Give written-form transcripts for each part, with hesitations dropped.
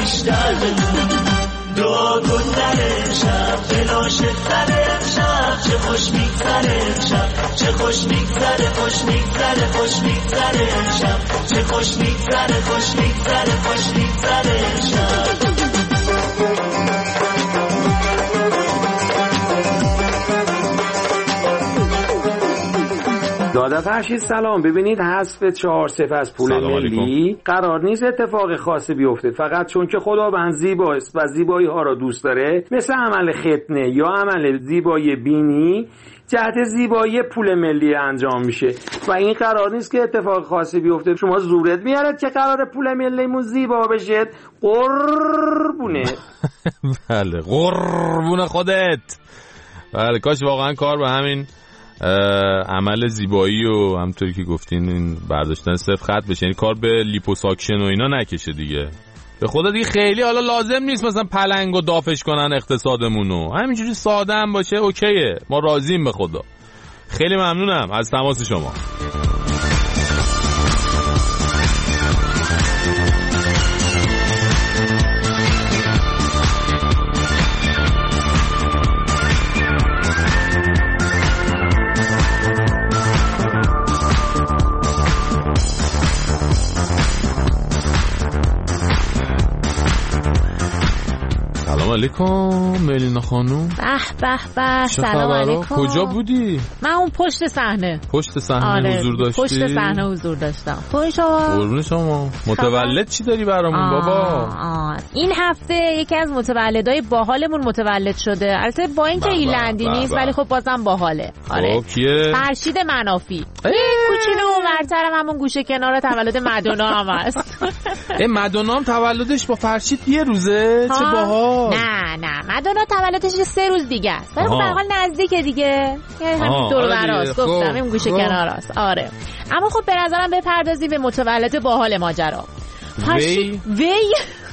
بیشتر بدون دو گذر شب فلاش سر شب چه خوش میگذره شب چه خوش میگذره خوش میگذره خوش میگذره شب چه خوش میگذره خوش میگذره خوش میگذره شب داده فرشید سلام. ببینید حذف 4-0 از پول ملی قرار نیست اتفاق خاصی بیفته، فقط چون که خداوند زیباست و زیبایی ها را دوست داره، مثل عمل ختنه یا عمل زیبایی بینی جهت زیبایی پول ملی انجام میشه و این قرار نیست که اتفاق خاصی بیفته. شما زورت میارد که قرار پول ملیمون زیبا بشه؟ قربونه. بله قربونه خودت. بله کاش واقعا کار به همین عمل زیبایی و همونطوری که گفتین این برداشتن صرف خط بشه، یعنی کار به لیپوساکشن و اینا نکشه دیگه. به خدا دیگه خیلی حالا لازم نیست مثلا پلنگ و دافش کنن اقتصادمونو، همینجوری ساده هم باشه اوکیه، ما راضیم به خدا. خیلی ممنونم از تماس شما. سلام علیکم ملینا خانوم. به سلام علیکم. کجا بودی؟ من اون پشت صحنه. پشت صحنه حضور داشتی؟ پشت صحنه حضور داشتم. قربون شما. متولد چی داری برامون بابا؟ این هفته یکی از متولدای باحالمون متولد شده. البته با اینکه ایرلندی نیست ولی خب بازم باحاله. آره. کیه؟ فرشید منافی. کوچولو ورترم همون گوشه کنار تولد مدونا هم هست. مدونا هم تولدش با فرشید یه روزه؟ چه باحال. نه مدونا تولدش 3 روز دیگه است. ولی خب به هر حال نزدیکه دیگه. یعنی همین دور و براست. گفتم این گوشه کناراست. آره. اما خب به نظرم بپردازیم به متولد باحال ماجرا. وی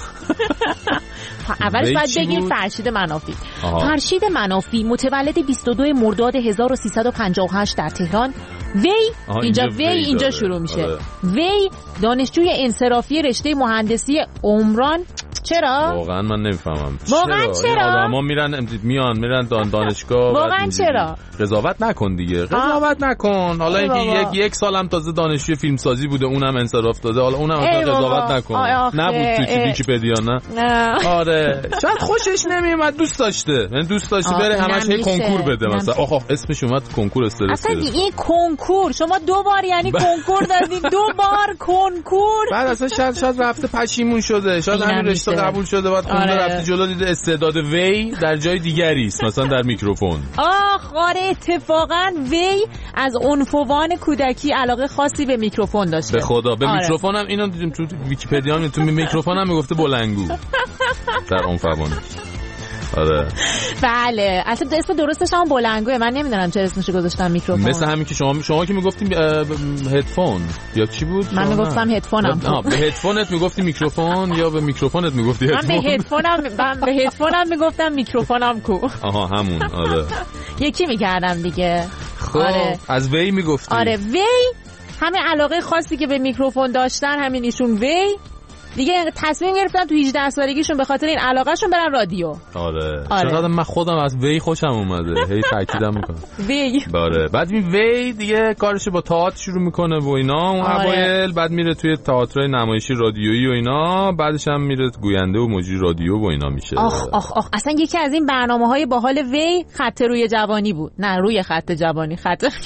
اولش باید بگیم فرشید منافی. فرشید منافی متولد 22 مرداد 1358 در تهران. اینجا شروع میشه. وی دانشجوی انصرافی رشته مهندسی عمران. چرا؟ واقعا من نمیفهمم. واقعا چرا؟ آدما میرن دانشگاه. واقعا چرا؟ قضاوت نکن دیگه. قضاوت نکن. حالا اینکه یک سالم تازه دانشجوی فیلمسازی بوده اونم انصراف داده. حالا اونم قضاوت نکن. نبود تو ویکی‌پدیا نه. آره. شاید خوشش نمیومد، دوست داشته بره همش کنکور بده مثلا. اسمش اومد کنکور استرس. اصلا این کنکور شما 2 بار یعنی کنکور دادید، 2 بار کنکور. بعد اصلا شاید رفته پشیمون شده. شاید همین رشته قبول شده بعد خونده رفته جلو دیده استعداد وی در جای دیگری است، مثلا در میکروفون. آره اتفاقا وی از عنفوان کودکی علاقه خاصی به میکروفون داشته. به خدا به میکروفون هم اینو دیدیم تو ویکی‌پدیا تو میکروفون هم میگفته بلنگو در عنفوانش. آره بله اصلا اسم درستش هم بلنگوه. من نمیدونم چرا اسمش گذاشتن میکروفون. مثل همین که شما که میگفتیم هدفون یا چی بود؟ من میگفتم هدفونم. به هدفونت میگفتی میکروفون یا به میکروفونت میگفتی هدفون؟ من به هدفونم میگفتم میکروفونم کو. همون. آره یکی میکردم دیگه. خب آره. از وی میگفتی؟ آره وی همین علاقه خاصی که به میکروفون داشتن همین ایشون وی دیگه تصمیم گرفتن تو 18 سالگیشون به خاطر این علاقهشون برن رادیو. آره. چقدر من خودم از وی خوشم اومده. هی تاکیدم میکنم. وی. آره. بعد این وی دیگه کارش با تئاتر شروع میکنه و اینا اون اوایل. بعد میره توی تئاترای نمایشی رادیویی و اینا. بعدش هم میره گوینده و مجری رادیو و اینا میشه. آخ اصلا یکی از این برنامه‌های باحال وی خط روی جوانی بود. نه روی خط جوانی.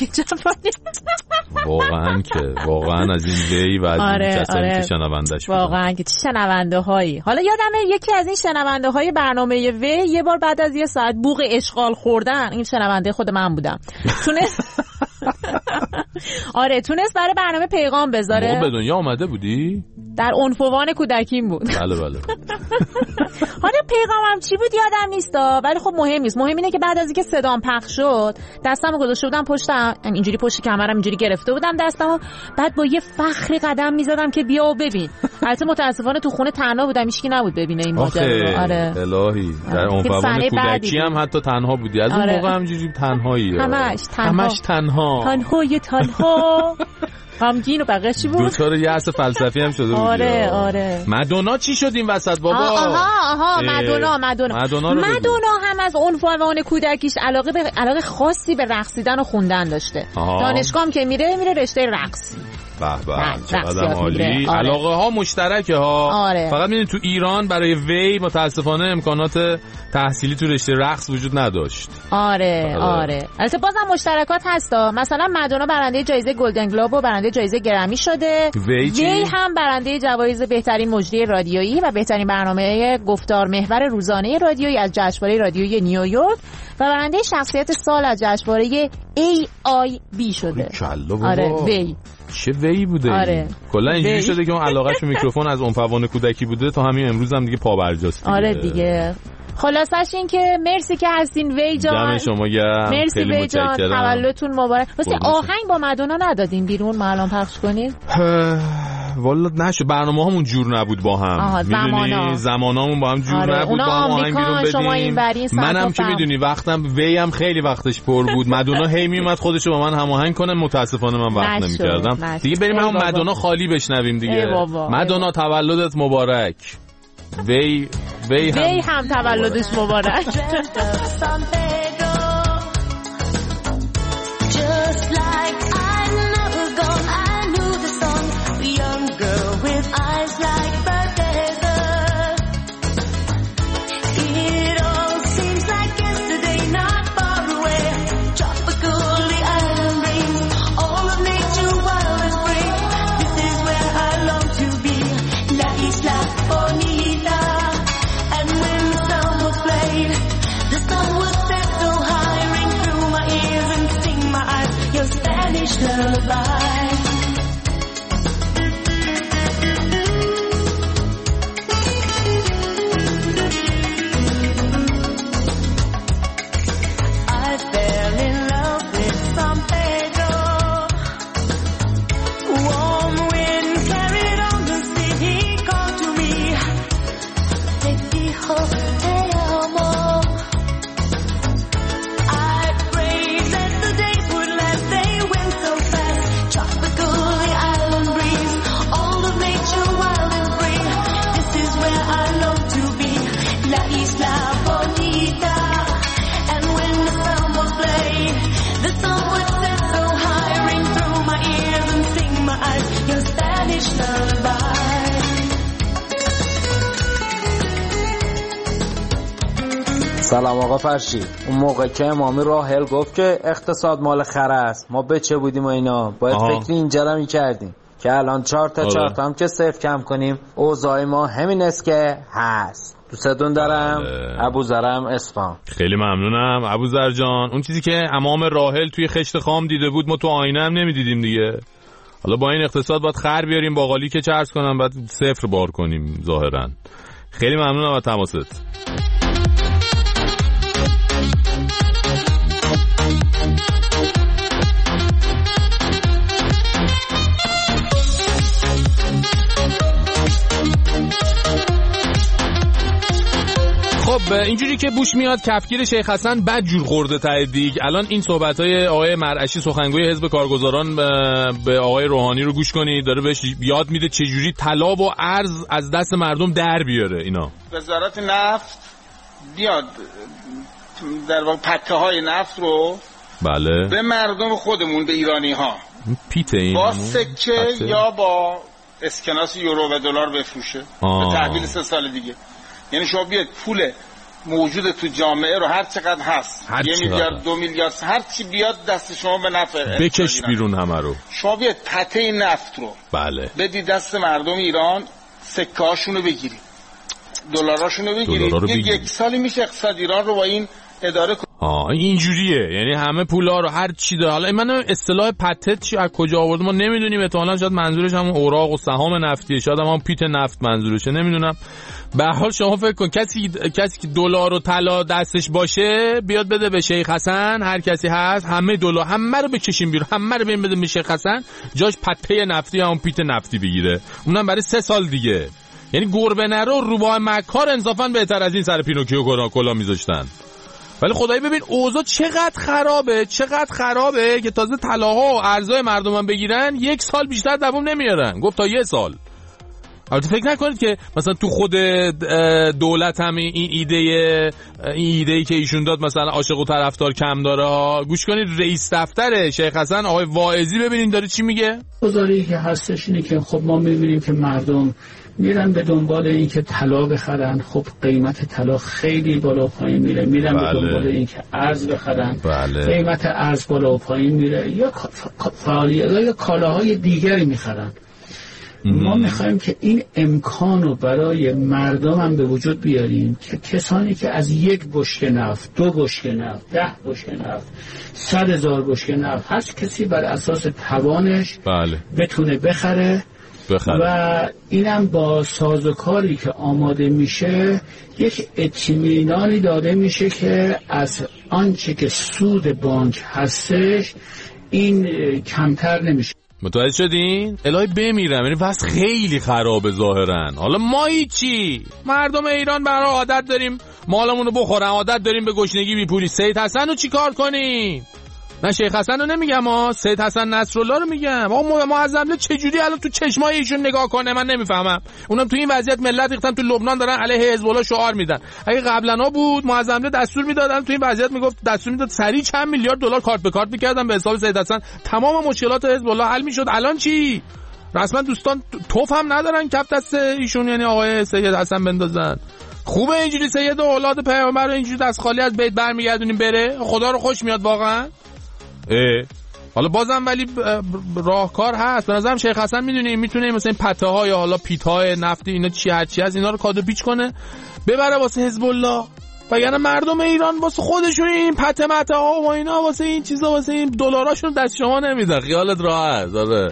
واقعا از این وی و از این کسانی که شنوندش بودن. واقعا که شنونده هایی. حالا یادمه یکی از این شنونده های برنامه وی یه بار بعد از 1 ساعت بوق اشغال خوردن، این شنونده خود من بودم، تونست برای برنامه پیغام بذاره. به دنیا اومده بودی؟ در عنفوان کودکیم بود. بله. حالا پیغامم چی بود یادم نیستا، ولی خب مهم نیست. مهم اینه که بعد از اینکه صدام پخش شد دستمو گذاشته بودم پشتم، اینجوری پشت کمرم اینجوری گرفته بودم دستمو، بعد با یه فخری قدم میزدم که بیا و ببین. البته متاسفانه تو خونه تنها بودم، هیچ کی نبود ببینه این ماجرا. آره الهی در عنفوان کودکی هم حتی تنها بودی. از اون موقع همینجوری تنهایی. همش تنها. تنهای غمگین و بقیه چی بود؟ دوچار یأس فلسفی هم شده بود. آره. مدونا چی شد این وسط بابا؟ آها مدونا هم از عنفوان کودکیش علاقه خاصی به رقصیدن و خوندن داشته. دانشگاه هم که میره رشته رقص. چقدر عالی. علاقه ها مشترکه ها. فقط میدونی تو ایران برای وی متاسفانه امکانات تحصیلی تو رشته رقص وجود نداشت. آره. البته بازم مشترکات هستا. مثلا مدونا برنده جایزه گلدن گلوب و برنده جایزه گرمی شده. وی هم برنده جوایز بهترین مجری رادیویی و بهترین برنامه گفتار محور روزانه رادیویی از جشنواره رادیویی نیویورک و برنده شخصیت سال از جشنواره AIB شده. آره وی چه وی بوده. کلا اینجوری شده که اون علاقه‌ش به میکروفون از عنفوان کودکی بوده تا همین امروز هم دیگه پابرجاست. آره دیگه. خلاصش این که مرسی که هستین وی جان. دم شما گرم. مرسی وی جان. تولدتون مبارک. واسه آهنگ با مدونا ندادین بیرون ما الان پخش کنیم؟ والا نشه، برنامه‌هامون جور نبود با هم. میدونی زمانامون با هم جور نبود با هم آهنگ بیرون بدیم. منم که میدونی وقتم وی هم خیلی وقتش پر بود. مدونا هی میومد خودشو با من هماهنگ کنه، متاسفانه من وقت نمی‌کردم. دیگه بریم همون مدونا خالی بشنویم دیگه. مدونا تولدت مبارک. وی هم تولدش مبارک. سلام آقا فرشی. اون موقع که امامی راحل گفت که اقتصاد مال خره است، ما بچه بودیم و اینا باید فکر اینجا رو می‌کردیم که الان 4 تا هم که صفر کم کنیم اوضاع ما همین است که هست. دوستتون دارم. ابوذرم اصفهان. خیلی ممنونم ابوذر جان. اون چیزی که امام راحل توی خشت خام دیده بود ما تو آینه هم نمیدیدیم دیگه. حالا با این اقتصاد باید خر بیاریم باقالی که چرس کنم بعد صفر بار کنیم ظاهرا. خیلی ممنونم از تماست. خب اینجوری که بوش میاد کفگیر شیخ حسن بد جور خورده ته دیگ. الان این صحبت‌های آقای مرعشی سخنگوی حزب کارگزاران به آقای روحانی رو گوش کنید، داره بهش یاد میده چجوری طلا و ارز از دست مردم در بیاره. اینا وزارت نفت بیاد در واقع پته‌های نفت رو بله به مردم خودمون، به ایرانی‌ها پیته این با سکه یا با اسکناس یورو و دلار بفروشه به تحویل 3 سال دیگه. یعنی شما بیاد پول موجود تو جامعه رو هر چقدر هست 1 میلیارد 2 میلیارد هر چی بیاد دست شما به نفع بکش بیرون همه رو. شما بیاد پته نفت رو بله بدی دست مردم ایران، سکه هاشونو بگیرید، دلاراشونو بگیرید. 1 سالی میشه اقتصاد ایران رو با این اداره اینجوریه. یعنی همه پولا رو هر چی داره. حالا من اصطلاح پتت چی از کجا آورد ما نمیدونیم. احتمالاً شاید منظورش همون اوراق و سهام نفتیه، شاید هم پیت نفت منظورشه، نمیدونم. به هر حال شما فکر کن کسی که دلار و طلا دستش باشه بیاد بده به شیخ حسن، هر کسی هست همه دلار همه رو بکشیم بیرون، همه رو بده به شیخ حسن، جاش پته نفتی همون پیت نفتی بگیره، اونم برای 3 سال دیگه. یعنی گربه نرو روباه مکار انصافا بهتر از این سر پینوکیو کلا میذاشتن. ولی خدایی ببین اوضاع چقدر خرابه که تازه طلاها و ارزای مردم هم بگیرن 1 سال بیشتر دوام نمیارن. گفت تا 1 سال. البته فکر نکنید که مثلا تو خود دولت هم این ایده‌ای که ایشون داد مثلا عاشق و طرفدار کم داره ها. گوش کنید رئیس دفتر شیخ حسن آقای واعظی ببینید داره چی میگه. گزاره‌ای که هستش اینه که خب ما می‌بینیم که مردم میرن به دنبال این که طلا بخرن. خب قیمت طلا خیلی بالا و پایین میره. میرن به دنبال این که ارز بخرن. قیمت ارز بالا و پایین میره. یا کالاهای دیگری میخرن. ما میخوایم که این امکان رو برای مردم هم به وجود بیاریم که کسانی که از 1 بشکه نفت، 2 بشکه نفت، 10 بشکه نفت، 100,000 بشکه نفت، هر کسی بر اساس توانش بتونه بخره و اینم با سازوکاری که آماده میشه یک اطمینانی داده میشه که از آنچه که سود بانک هستش این کمتر نمیشه. متوجه شدین؟ الهی بمیرم، یعنی بس خیلی خرابه ظاهرا. حالا ما چی؟ مردم ایران برای عادت داریم مالمونو بخورن، عادت داریم به گشنگی بیپولی. سید حسن رو چی کار کنیم؟ من شیخ حسن رو نمیگم ها، سید حسن نصرالله رو میگم. آقا معظم چجوری الان تو چشمای ایشون نگاه کنه من نمیفهمم. اونم تو این وضعیت ملت ریختن تو لبنان دارن علیه حزب الله شعار میدن. اگه قبلا بود معظم دستور میدادن تو این وضعیت میگفت دستور میداد سریع چند میلیارد دلار کارت به کارت میکردن به حساب سید حسن، تمام مشکلات حزب الله حل میشد. الان چی؟ رسما دوستان توف هم ندارن کف دست ایشون، یعنی آقای سید حسن بندازن. خوبه اینجوری سید و اولاد پیامبر رو اینجوری دست خالی از بیت برمیگردونیم بره؟ خدا رو خوش میاد واقعا. حالا بازم ولی راهکار هست به نظرم. شیخ حسن میتونه مثلا این پته ها یا حالا پیت های نفتی اینا چی هرچی از اینا رو کادو پیچ کنه ببره واسه حزب الله، وگرنه مردم ایران واسه خودشون این پته ها و اینا واسه این چیزا واسه این دلاراشون دست شما نمیدن. خیالت راحت. آره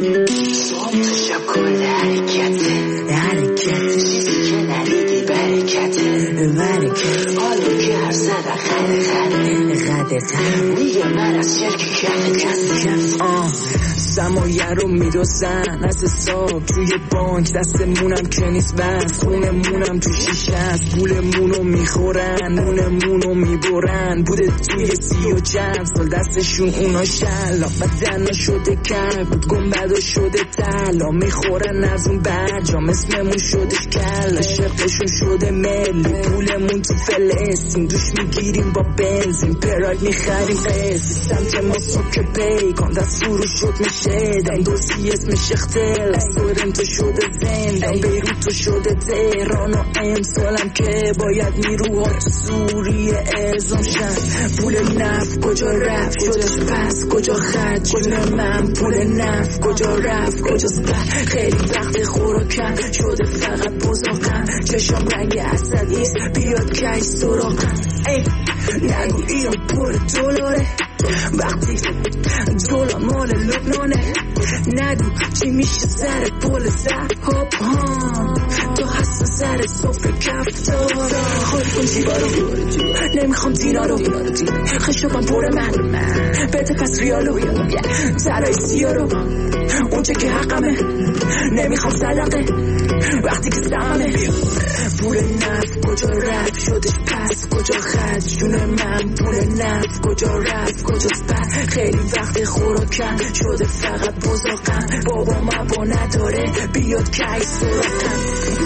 سمایه رو میدوزن از حساب توی بانک، دستمونم که نیست بس، خونمونم تو شیشه است، پولمونو میخورن نونمونو میبرن، بوده توی 30 و چند سال دستشون اونا شلا، بدن شده کر بود گنبد شده تلا، میخورن از اون برجام اسممون شدش کلا، شرقشون شده ملی، پولمون تو فلسطین دوش میگیریم با بنزین، پراید میخریم قیسی سمت ما صبح که پیکان دست فرو شد میشه دن دوستی اسمش اختل سورنتو شده زندان، بیروتو شده تهران و امسالم که باید نیروها تو سوریه اعزام شد. پول نفت کجا رفت شدش پس کجا خرج جون من، پول نفت کجا رفت کجاست بر، خیلی وقت خوراکم شده فقط بزرگم، چشم رنگ عسلیست بیاد کش سراغم، نگو ایران پر دلاره وقتی دلار مال لبنانه، نگو چی میشه سر پول زرهاب تو هست سر صفر کفتارا، خود کن زیبا رو نمیخوام دینا رو خشبم پر من بده پس ریالو سرای سیا رو اونچه که حقمه نمیخوام صدقه وقتی که سمه، پول نفت کجا رفت شدش پس کجا خرج جون من، پول نفت کجا رفت کجاست بر، خیلی وقت خوراکم شده فقط بزرگم، بابا مبا نداره بیاد که سراغم.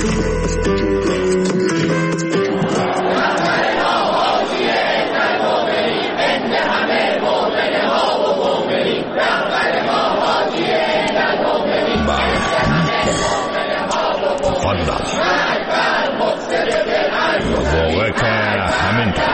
واقعه که همینطور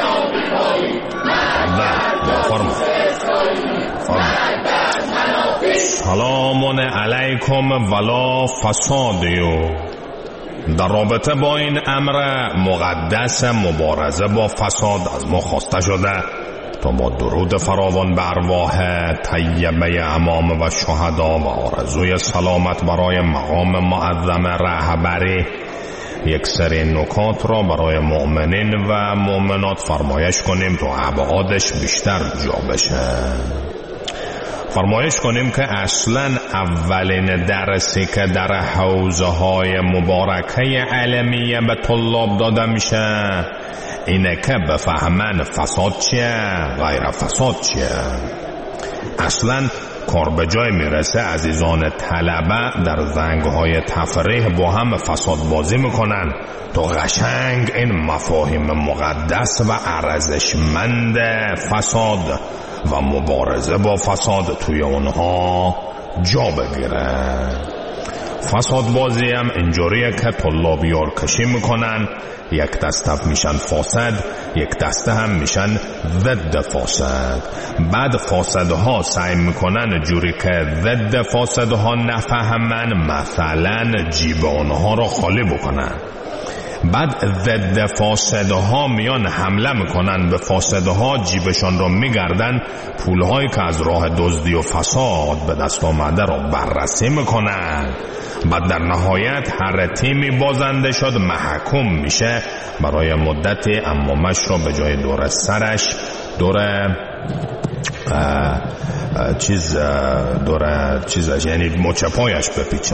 سلام علیکم ولا فسادیو. در رابطه با این امر مقدس مبارزه با فساد از ما خواسته شده تا با درود فراوان به ارواح طیبه امام و شهدا و آرزوی سلامت برای مقام معظم رهبری یک سری نکات را برای مؤمنین و مؤمنات فرمایش کنیم تا ابعادش بیشتر جا بشه. فرمایش کنیم که اصلا اولین درسی که در حوزه های مبارکه علمیه به طلاب داده میشه اینه که بفهمن فساد چیه، غیر فساد چیه. اصلا کار به جای میرسه عزیزان طلبه در زنگ‌های تفریح با هم فساد بازی میکنن تو قشنگ این مفاهیم مقدس و ارزشمند فساد و مبارزه با فساد توی اونها جا بگیره. فساد بازی هم اینجوریه که طلاب یارکشی میکنن، یک دسته میشن فاسد، یک دسته هم میشن ضد فاسد. بعد فاسدها سعی میکنن جوری که ضد فاسدها نفهمن، مثلا جیب اونها رو خالی بکنن. بعد ضد فاسدها میان حمله میکنن به فاسدها، جیبشان رو میگردن، پولهایی که از راه دزدی و فساد به دست آمده رو بررسی میکنن. بعد در نهایت هر تیمی بازنده شد محکوم میشه برای مدتی امامش رو به جای دور سرش یعنی مچ پایش بپیچه.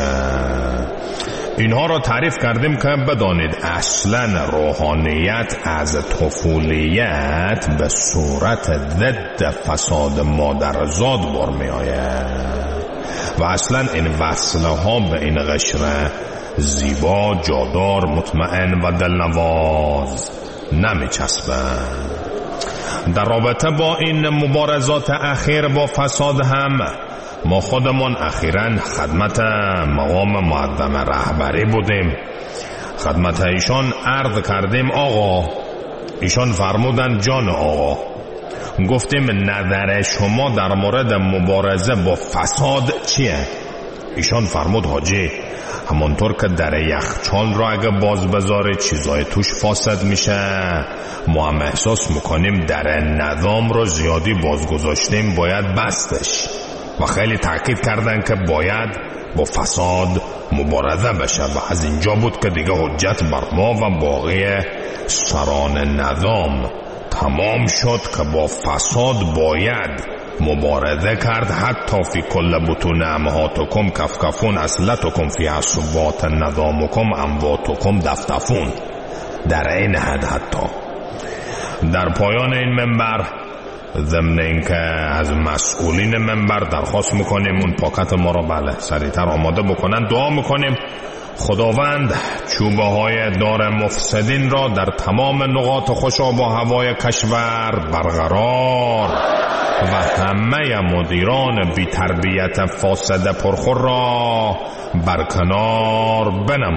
اینها رو تعریف کردیم که بدانید اصلا روحانیت از طفولیت به صورت ضد فساد مادرزاد بر می آید و اصلا این وصله ها به این قشر زیبا، جادار، مطمئن و دلنواز نمی چسبن. در رابطه با این مبارزات اخیر با فساد هم ما خودمون اخیراً خدمت مقام معظم رهبری بودیم. خدمت ایشان عرض کردیم آقا، ایشان فرمودن جان آقا. گفتیم نظر شما در مورد مبارزه با فساد چیه؟ ایشان فرمود حاجی همونطور که در یخچال را اگه باز بذاره چیزای توش فاسد میشه، ما هم احساس میکنیم در نظام رو زیادی باز گذاشتیم، باید بستش. و خیلی تاکید کردن که باید با فساد مبارزه بشه و از اینجا بود که دیگه حجت بر ما و باقی سران نظام تمام شد که با فساد باید مبارزه کرد. حتی فی کل بطون امهاتکم کفکفون اصلتکم فی عصبات نظامکم امواتکم دفتفون. در این حد حتی در پایان این منبر ضمن اینکه از مسئولین منبر درخواست میکنیم اون پاکت ما رو بله سریعتر آماده بکنن، دعا میکنیم خداوند چوبه های دار مفسدین را در تمام نقاط خوشاب و هوای کشور برقرار و همه مدیران بی تربیت فاسد پرخور را برکنار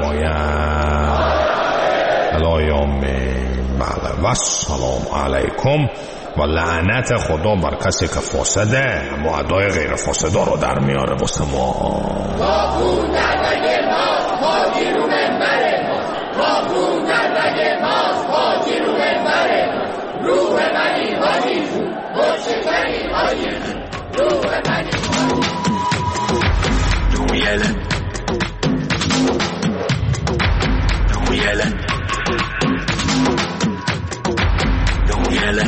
بنماید. الهی آمین. بله و السلام علیکم و لعنت خدا بر کسی که فاسده اما ادای غیر فاسده رو در میاره واسه ما. باقون در بگه ماست حاجی رو منبره ماست، باقون در بگه ماست حاجی رو منبره ماست. روح منی حاجی جون برشکنی حاجی جون روح منی دومیله دومیله دومیله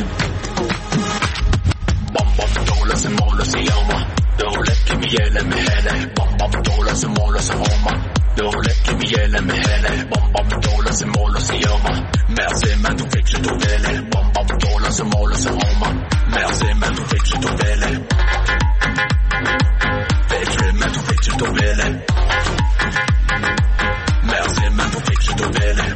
دولت مال سیاما دولت که میگه مهله بام بام دولت مال سهاما دولت که میگه مهله بام بام دولت مال سیاما مرزه من تو فکر تو بله بام بام دولت مال سهاما مرزه من تو فکر تو بله فکر من تو فکر تو بله مرزه من تو فکر تو بله.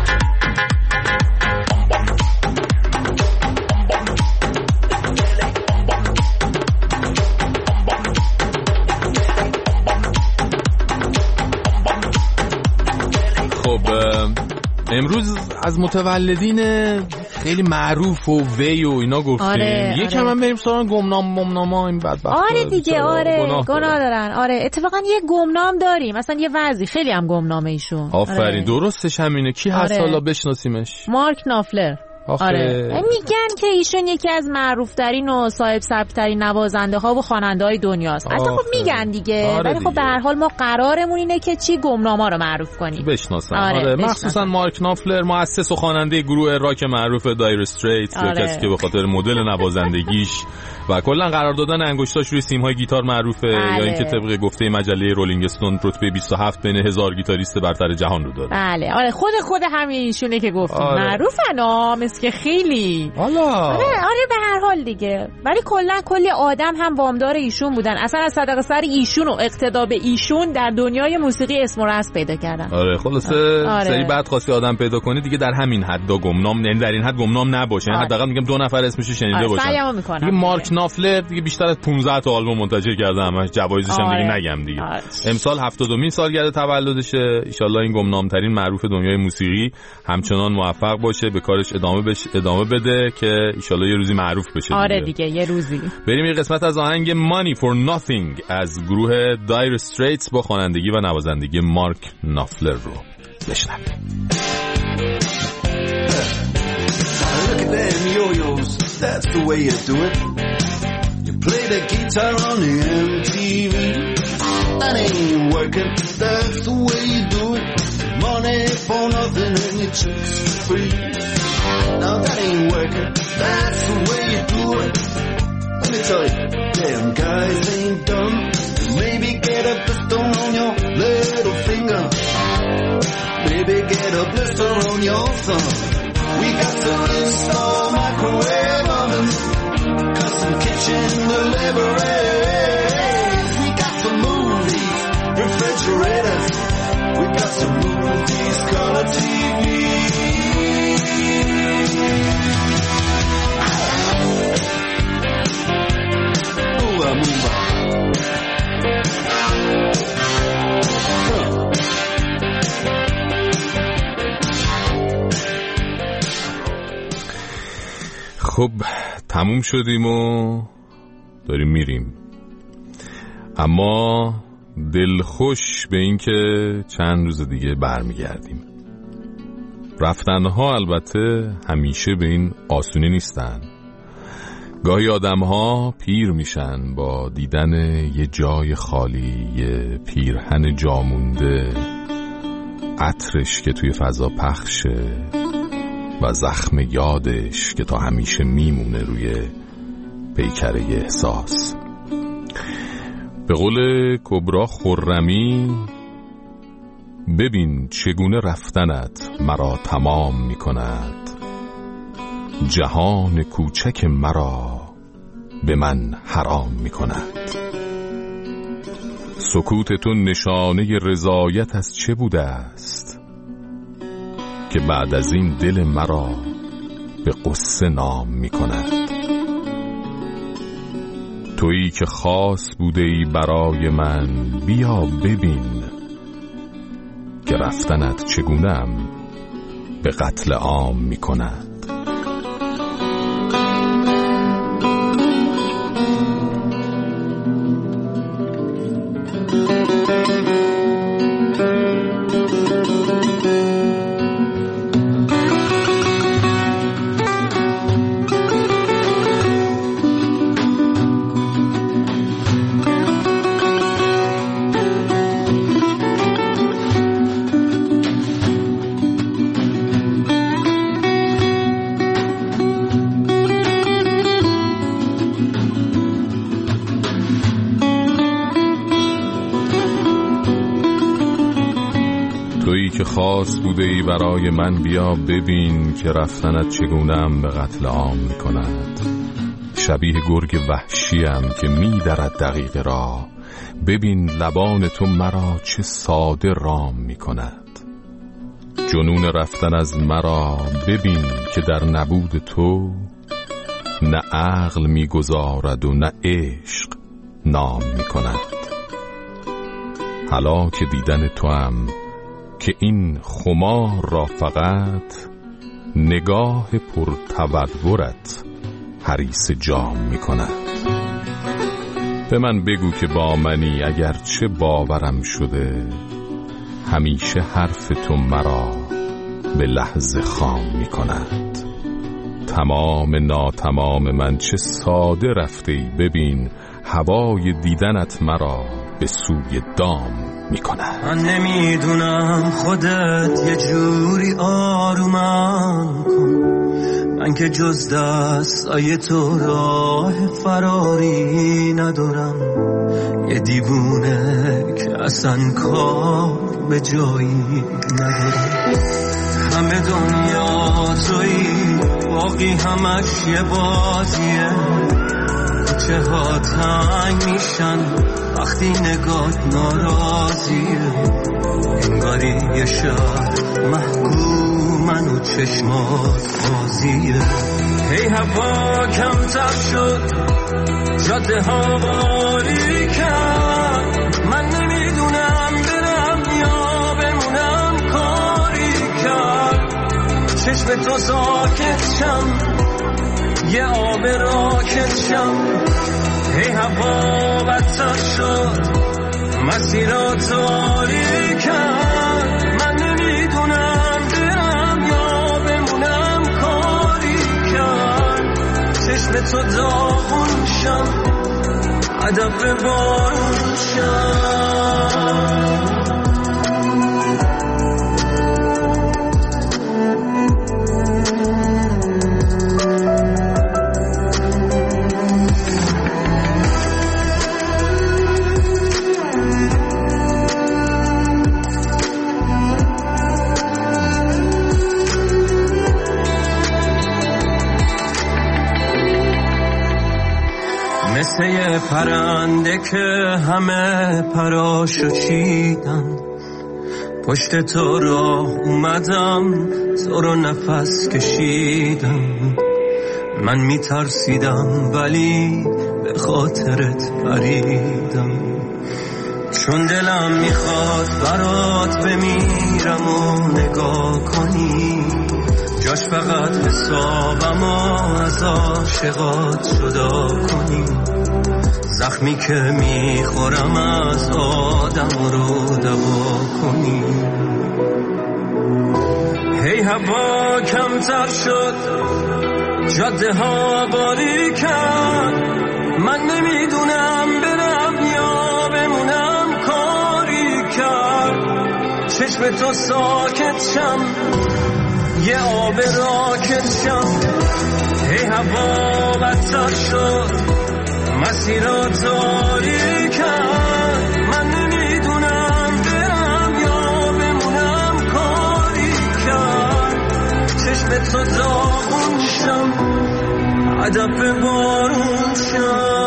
امروز از متولدین خیلی معروف و وی و اینا گفتیم. یکم هم بریم سراغ گمنام‌ها این بدبخت. آره دیگه گناه دارن. آره اتفاقا یه گمنام داریم، مثلا یه وضعی خیلی هم گمنامه ایشون. آفرین درستش همینه. کی هست حالا بشناسیمش؟ مارک نافلر. آره میگن که ایشون یکی از معروف‌ترین و صاحب سبک‌ترین نوازنده‌ها و خواننده‌های دنیاست. البته خب میگن دیگه، ولی خب به هر حال ما قرارمون اینه که چی گمناما رو معروف کنیم، بشناسن. آره مخصوصا مارک نافلر، مؤسس و خواننده گروه راک معروف دایر استریتس، کسی که به خاطر مدل نوازندگیش و کلا قرار دادن انگشتاش روی سیم‌های گیتار معروفه، یا اینکه طبق گفته مجله رولینگ استون رتبه 27 بین 1000 گیتاریست برتر جهان رو داره. بله آره خود همین ایشونه که گفتیم. معروفن مثل که خیلی آره به هر حال دیگه، ولی کلی آدم هم وامدار ایشون بودن، اصلا از صدقه سر ایشون و اقتدا به ایشون در دنیای موسیقی اسم و رسم پیدا کردن. آره خلاصه سری بعد خواستی آدم پیدا کنی دیگه در همین حد گمنام، یعنی در این حد گمنام نباشه، حداقل میگم 2 نفر اسمش شنیده باشن. دیگه مارک نافلر دیگه بیشتر از 15 تا آلبوم منتشر کرده، همش جوایزش هم دیگه نگم دیگه. امسال 70مین سالگرد تولدشه، ان شاءالله این گمنامترین معروف دنیای موسیقی همچنان موفق باشه، به کارش ادامه بده که ان شاءالله یه روزی معروف بشه. آره دیگه یه روزی. بریم یه قسمت از آهنگ Money for Nothing از گروه دایر استریتس با خوانندگی و نوازندگی مارک نافلر رو بشنویم. Look at them yo-yos, that's the way you do it. You play the guitar on the MTV. That ain't working, that's the way you do it. Money for nothing and your chicks for free. Now that ain't working, that's the way you do it. Let me tell you, damn guys ain't dumb. Maybe get a blister on your little finger. Maybe get a blister on your thumb. We got to install microwave ovens, custom kitchen deliveries. We got to move these refrigerators. We got to move these color TVs. Move on, move on. خب تموم شدیم و داریم میریم، اما دلخوش به این که چند روز دیگه برمیگردیم. رفتنها البته همیشه به این آسونی نیستن. گاهی آدمها پیر میشن با دیدن یه جای خالی، یه پیرهن جامونده، عطرش که توی فضا پخشه و زخم یادش که تا همیشه میمونه روی پیکره احساس. به قول کبرا خرمی، ببین چگونه رفتنت مرا تمام میکند، جهان کوچک مرا به من حرام میکند. سکوت تو نشانه رضایت از چه بوده است که بعد از این دل مرا به قصه نام می کند. تویی که خاص بوده ای برای من، بیا ببین که رفتنت چگونم به قتل عام می کند. که خاص بوده ای برای من، بیا ببین که رفتنت چگونم به قتل عام می کند. شبیه گرگ وحشیم که می درد دقیقه را، ببین لبان تو مرا چه ساده رام می کند. جنون رفتن از مرا ببین که در نبود تو، نه عقل می گذارد و نه عشق نام می کند. حالا که دیدن تو هم که این خمار را فقط نگاه پرتودورت حریص جام می کند. به من بگو که با منی، اگر چه باورم شده، همیشه حرف تو مرا به لحظه خام می کند. تمام ناتمام من چه ساده رفتی، ببین هوای دیدنت مرا به سوی دام میکنه. من نمیدونم خودت یه جوری آرومم کن، من که جز دستای تو راه فراری ندارم، یه دیوونه که اصلا کار به جایی ندارم. همه دنیا تویی، باقی همش یه بازیه، چه ها تنگ میشن وقتی نگات ناراضیه، انگاری یه شهر محکومن و چشمات بازیه. هی هوا کمتر شد، جاده ها باری کرد، من نمیدونم برم یا بمونم، کاری کرد چشم تو ساکت شم، یه آب راکت شم. هی هوا بدتر شد، مسیرات تاری کرد، من نمیدونم برم یا بمونم، کاری کرد چشم تو داغون شم، ادب بارون شم. مثل یه پرنده که همه پراشو چیدن، پشت تو راه اومدم، تو رو نفس کشیدم. من میترسیدم ولی به خاطرت پریدم، چون دلم میخواد برات بمیرم و نگاه کنی، جاش فقط حسابم و از عاشقات جدا کنی. زخمی که میخورم از آدم رو دوا کنی. هی هوا کمتر شد، جاده ها باری کرد، من نمیدونم برم یا بمونم، کاری کرد چشم تو ساکت شم، یه آب راکت شم. هی هوا بدتر شد، مسیرات تاری کرد، من نمیدونم برم یا بمونم، کاری کرد چشم تو داغون شم، ادب بارون شم.